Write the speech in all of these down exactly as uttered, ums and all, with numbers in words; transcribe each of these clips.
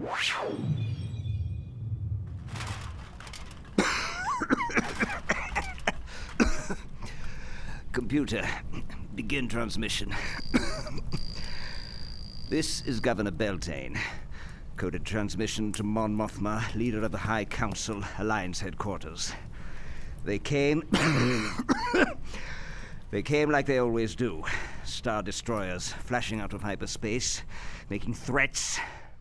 Computer, begin transmission. This is Governor Beltane. Coded transmission to Mon Mothma, leader of the High Council, Alliance headquarters. They came... They came like they always do. Star destroyers flashing out of hyperspace, making threats.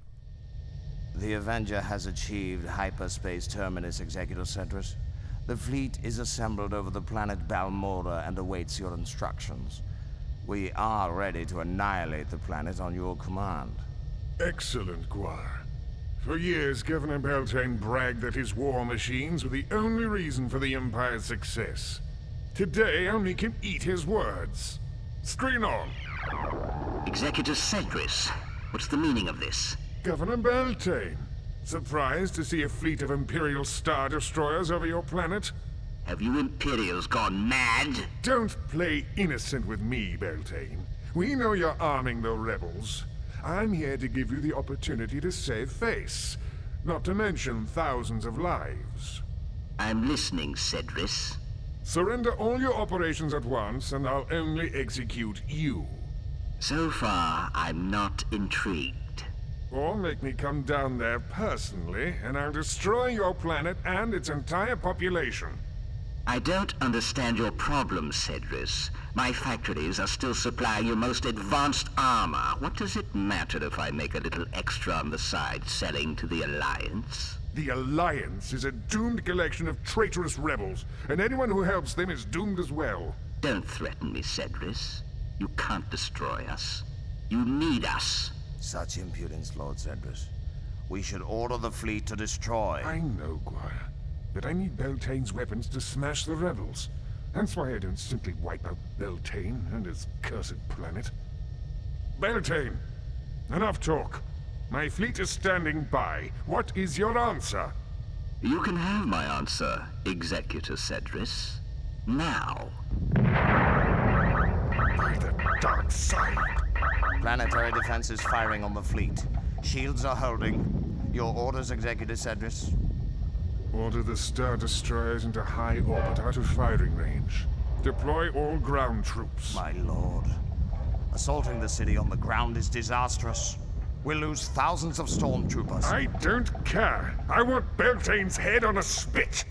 The Avenger has achieved hyperspace terminus, Executor Cedrus. The fleet is assembled over the planet Balmora and awaits your instructions. We are ready to annihilate the planet on your command. Excellent, Guar. For years, Governor Beltane bragged that his war machines were the only reason for the Empire's success. Today, only can eat his words. Screen on. Executor Cedrus, what's the meaning of this? Governor Beltane, surprised to see a fleet of Imperial Star Destroyers over your planet? Have you Imperials gone mad? Don't play innocent with me, Beltane. We know you're arming the rebels. I'm here to give you the opportunity to save face, not to mention thousands of lives. I'm listening, Cedrus. Surrender all your operations at once, and I'll only execute you. So far, I'm not intrigued. Or make me come down there personally, and I'll destroy your planet and its entire population. I don't understand your problem, Cedrus. My factories are still supplying your most advanced armor. What does it matter if I make a little extra on the side selling to the Alliance? The Alliance is a doomed collection of traitorous rebels, and anyone who helps them is doomed as well. Don't threaten me, Cedrus. You can't destroy us. You need us. Such impudence, Lord Cedrus. We should order the fleet to destroy. I know, Guar, but I need Beltane's weapons to smash the rebels. That's why I don't simply wipe out Beltane and his cursed planet. Beltane, enough talk. My fleet is standing by. What is your answer? You can have my answer, Executor Cedrus. Now. By the dark side. Planetary defense is firing on the fleet. Shields are holding. Your orders, Executor Cedrus? Order the Star Destroyers into high orbit out of firing range. Deploy all ground troops. My lord. Assaulting the city on the ground is disastrous. We'll lose thousands of stormtroopers. I don't care. I want Beltane's head on a spit.